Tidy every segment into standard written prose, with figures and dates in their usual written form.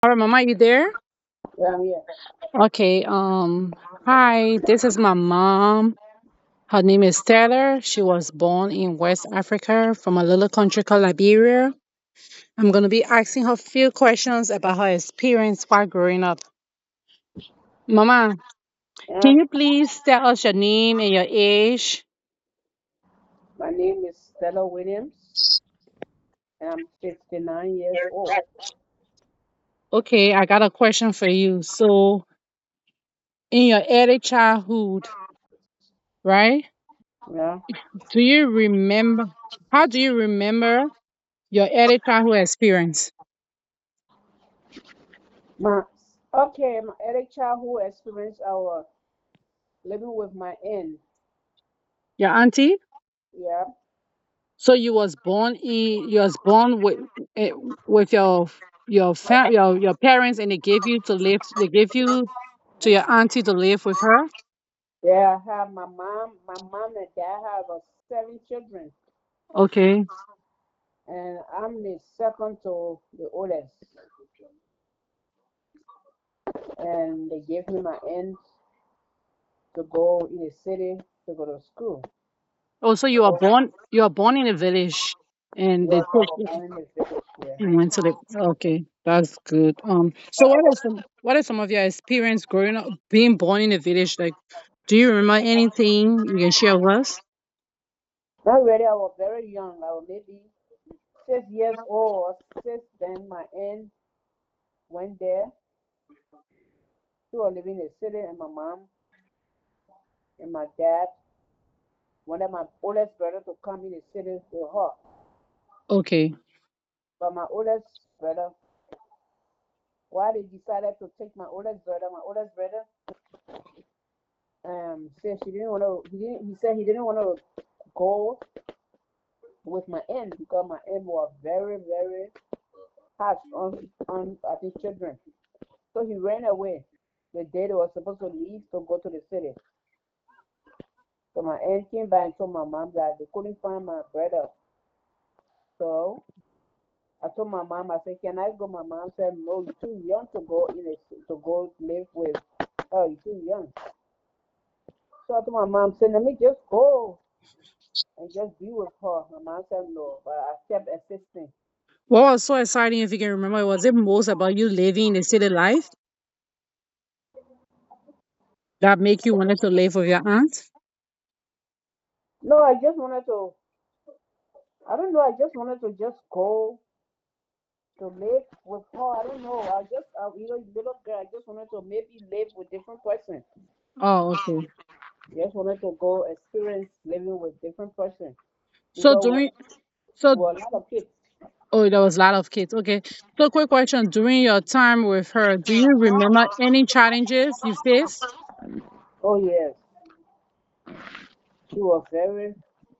All right, Mama, you there? Yeah, yeah. Okay. Hi, this is my mom. Her name is Taylor. She was born in West Africa from a little country called Liberia. I'm gonna be asking her a few questions about her experience while growing up. Mama, Yeah. can you please tell us your name and your age? My name is Stella Williams, and I'm 59 years old. Okay, I got a question for you. So, in your early childhood, right? Yeah. Do you remember? How do you remember your early childhood experience? My my early childhood experience. I was living with my aunt. Your auntie? Yeah. So you was born eh, with your parents, and they gave you to live. They gave you to your auntie to live with her. Yeah. I have my mom and dad have 7 children, Okay. and I'm the second to the oldest. And they gave me my aunt to go in the city to go to school. Oh, so you were born in a village, and they Yes, I took was born in the village. Yeah. you went to the. Okay, that's good. So what are some of your experience growing up, being born in a village? Like, do you remember anything you can share with us? Not really. I was very young. I was maybe 6 years old. Since then, my aunt went there. She was living in the city, and my mom and my dad wanted my oldest brother to come in the city with her. Okay. But my oldest brother, why they decided to take my oldest brother said she didn't want to. He said he didn't want to go with my aunt because my aunt was very, very harsh on I think children. So he ran away the day they were supposed to leave to go to the city. So my aunt came back and told my mom that they couldn't find my brother. So I told my mom, I said, "Can I go?" My mom said, "No, you're too young to go to go live with. Oh, you're too young." So I told my mom, said, "Let me just go and just be with her." My mom said no, but I kept insisting. What was so exciting, if you can remember? Was it most about you living in the city life that make you wanted to live with your aunt? No, I just wanted to. I don't know. I just wanted to just go to live with her. I don't know. Little girl. I just wanted to maybe live with different person. Oh, okay. Just wanted to go experience living with different person So because during so we were a lot of kids. oh, there was a lot of kids. Okay. So quick question: during your time with her, do you remember any challenges you faced? Oh yes, she was very.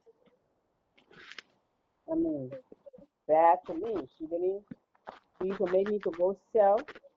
I mean, bad to me. She didn't. She used to make me to go sell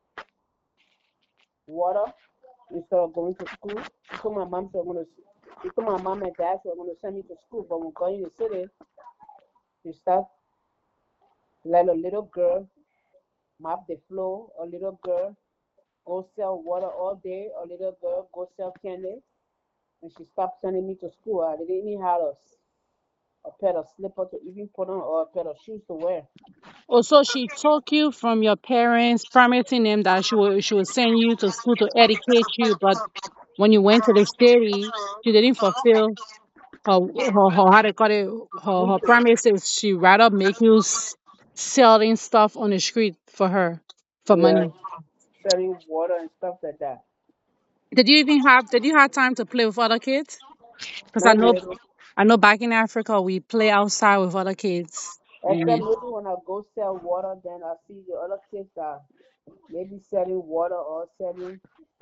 water instead of going to school. She told my mom she was gonna. She told my mom and dad she was gonna send me to school, but when going to the city, she started let a little girl mop the floor, a little girl go sell water all day, a little girl go sell candy, and she stopped sending me to school. I didn't even have a pair of slippers to even put on or a pair of shoes to wear. Also, she took you from your parents, promising them that she would send you to school to educate you, but when you went to the city, she didn't fulfill her how to call it her promises. She rather make you selling stuff on the street for her for Yeah, money. selling water and stuff like that. Did you have time to play with other kids? Because Not really. I know back in Africa we play outside with other kids. Except And maybe when I go sell water, then I see the other kids that maybe selling water or selling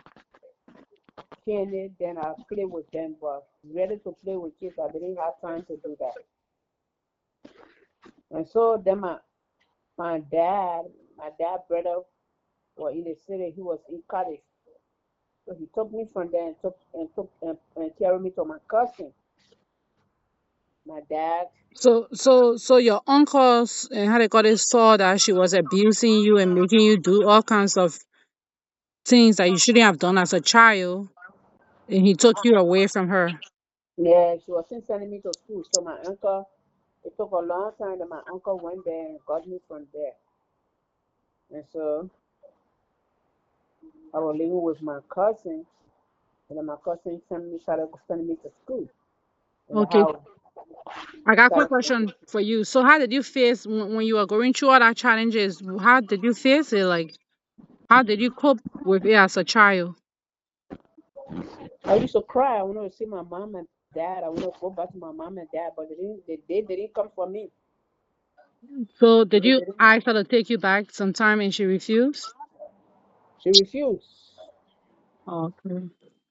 candy, then I play with them. But ready to play with kids, I didn't have time to do that. And so then my dad, my dad brother was in the city. He was in college, so he took me from there and carried me to my cousin. my dad. So your uncles and how they got it saw that she was abusing you and making you do all kinds of things that you shouldn't have done as a child, and he took you away from her. Yeah, she wasn't sending me to school. So my uncle, it took a long time that my uncle went there and got me from there. And so I was living with my cousin, and then my cousin started sending me to school. And the Okay, house I got a quick started. question for you. So how did you face when you were going through all that challenges? How did you face it? Like, how did you cope with it as a child? I used to cry. I wanted to see my mom and dad. I wanted to go back to my mom and dad, but they didn't come for me. So did They you didn't. ask her to take you back sometime and she refused? She refused. Okay.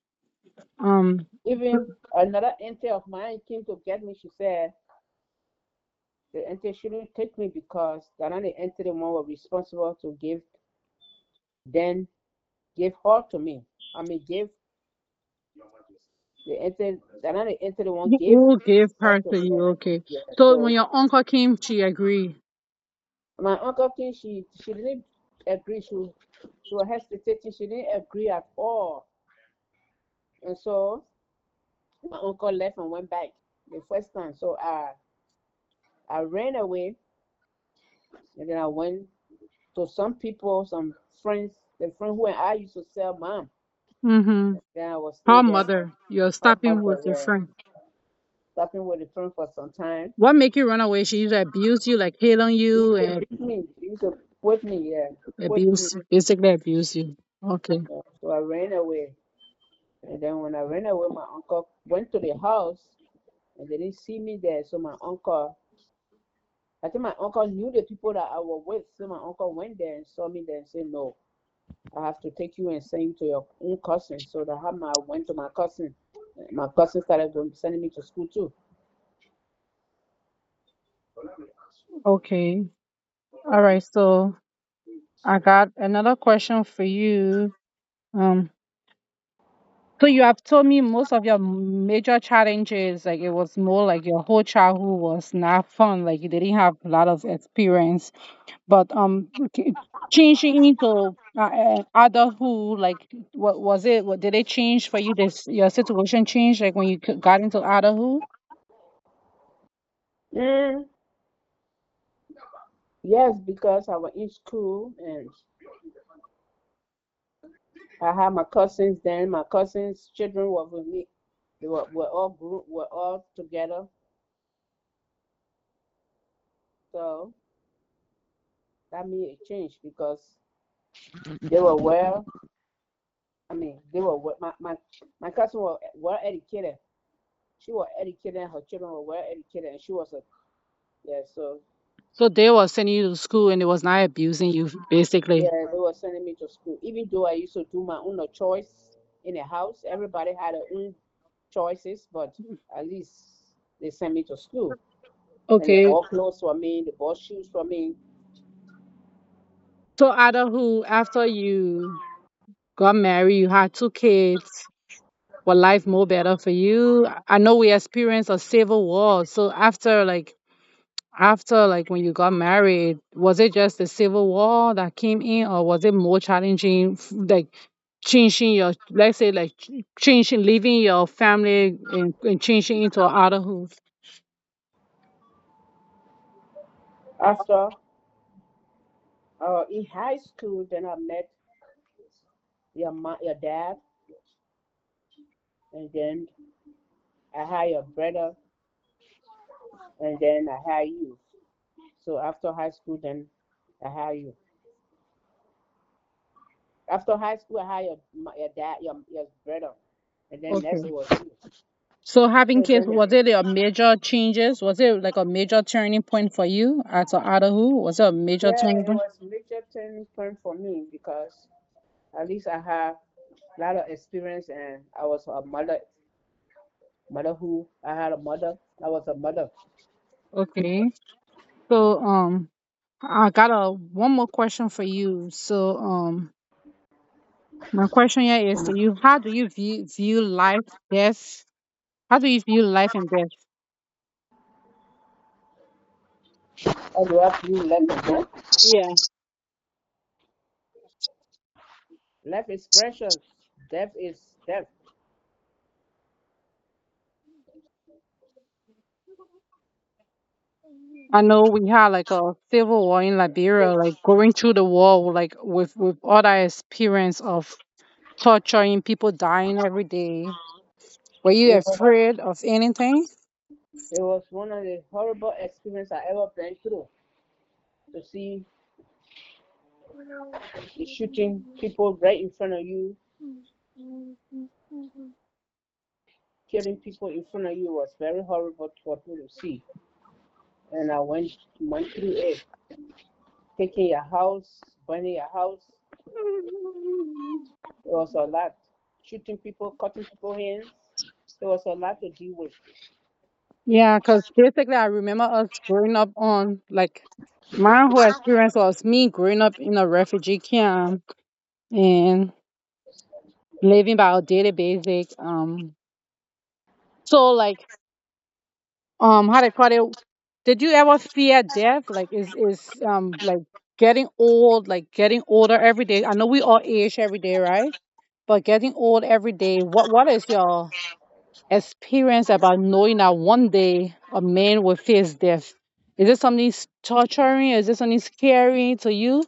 Even another auntie of mine came to get me. She said the auntie shouldn't take me because they're not the auntie the one was responsible to then give her to me. I mean, give the auntie, they're not the auntie the one give Who gave her her to to me. you? Okay. Yeah, So when so your uncle came, she agreed. my uncle came, she didn't agree. She was hesitating. She didn't agree at all. And so my uncle left and went back the first time. So I ran away and then I went to some people, some friends, the friend who and I used to sell mom. Mm-hmm. Then I was Her staying there. mother. You're Her stopping mother, with your yeah, friend. stopping with the friend for some time. What make you run away? She used to abuse you, like hit on He you used to and beat me. He used to whip me, yeah, whip me. abuse, basically abuse you. Okay. So I ran away. And then when I ran away, my uncle went to the house and they didn't see me there. So my uncle, I think my uncle knew the people that I was with. So my uncle went there and saw me there and said, no, I have to take you and send you to your own cousin. So that how I went to my cousin. My cousin started sending me to school too. Okay. All right. So I got another question for you. Um, so you have told me most of your major challenges, like it was more like your whole childhood was not fun, like you didn't have a lot of experience. But changing into adulthood, like what was it? What did it change for you? This your situation changed, like when you got into adulthood. Mm, yes, because I was in school and I had my cousins then. My cousins' children were with me. Were all were all together. So that made a change because they were well. I mean, they were my cousin was well educated. She was educated, and her children were well educated, and she was a yeah. So So they were sending you to school and it was not abusing you, basically. yeah, they were sending me to school. Even though I used to do my own choice in the house, everybody had their own choices, but at least they sent me to school. And they Okay. bought clothes for me, they bought shoes for me. So adulthood, after you got married, you had two kids. Was life more better for you? I know we experienced a civil war. So after when you got married, was it just the civil war that came in, or was it more challenging, like changing your, let's say, like changing, leaving your family and changing into adulthood? After in high school, then I met your dad, and then I had your brother, and then I had you. So after high school, then I had you. After high school, I had your dad, your brother, and then next it Okay. was you. So having So kids, then, was it a major changes? Was it like a major turning point for you as an adulthood? Was it a major yeah, turning it point? was major turning point for me because at least I had a lot of experience, and I was a mother who I had a mother. I was a mother. Okay. So I got a one more question for you. So my question here is to you: how do you view life, death? How do you view life and death? Or do I have to live life and death? Yeah. Life is precious. Death is death. I know we had like a civil war in Liberia, like going through the war, like with all that experience of torturing people, dying every day. Were you It was afraid of anything? it was one of the horrible experiences I ever been through. To see the shooting people right in front of you, killing people in front of you was very horrible for people to see. And I went through it, taking your house, burning your house. It was a lot. Shooting people, cutting people's hands. It was a lot to deal with. Yeah, because basically I remember us growing up on like my whole experience was me growing up in a refugee camp and living by a daily basic. So like how they call it? Did you ever fear death? Like is like getting old, like getting older every day? I know we all age every day, right? But getting old every day, what is your experience about knowing that one day a man will face death? Is it something torturing? Is it something scary to you?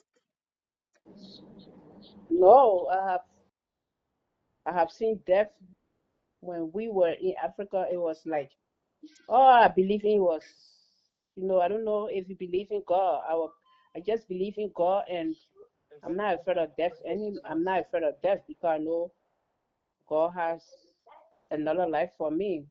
No, I have seen death when we were in Africa. It was like, oh, I believe in was, I don't know if you believe in God. I just believe in God, and I'm not afraid of death. I'm not afraid of death because I know God has another life for me.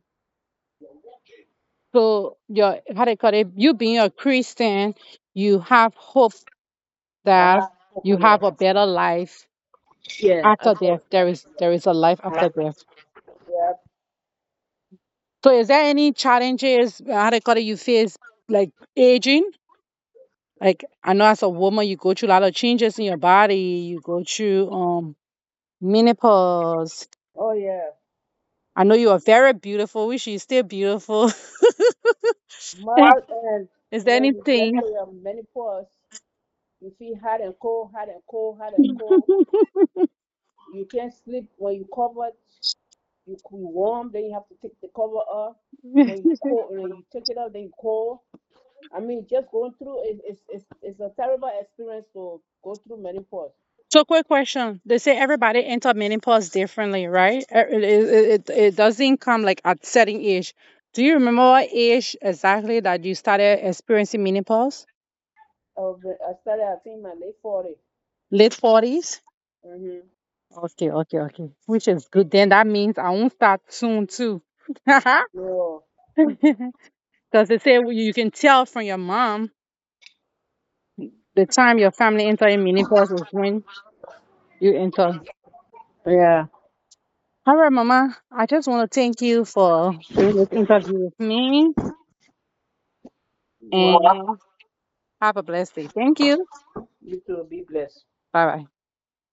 So your how they call it? You being a Christian, you have hope I that have hope you in it. have a better life Yeah, after death. There is a life after death. yeah. So is there any challenges how they call it you face like aging? Like I know as a woman you go through a lot of changes in your body. You go through menopause. Oh yeah. I know you are very beautiful, which is still beautiful. But and Is there when you get anything? to your menopause, you feel hot and cold, hot and cold, hot and cold. You can't sleep when you covered. You warm, then you have to take the cover off. When you cold, when you take it off, then you cold. I mean, just going through it's a terrible experience to go through menopause. So, quick question. They say everybody enter menopause differently, right? It doesn't come like at certain age. Do you remember what age exactly that you started experiencing menopause? I started, I think, my late 40. Late 40s? Mm-hmm. Okay, okay, okay. Which is good. Then that means I won't start soon too. No, Because they say you can tell from your mom the time your family enter in menopause is when you enter. yeah. All right, Mama. I just want to thank you for doing this interview with me Well, and have a blessed day. Thank you. you too. Be blessed. Bye bye.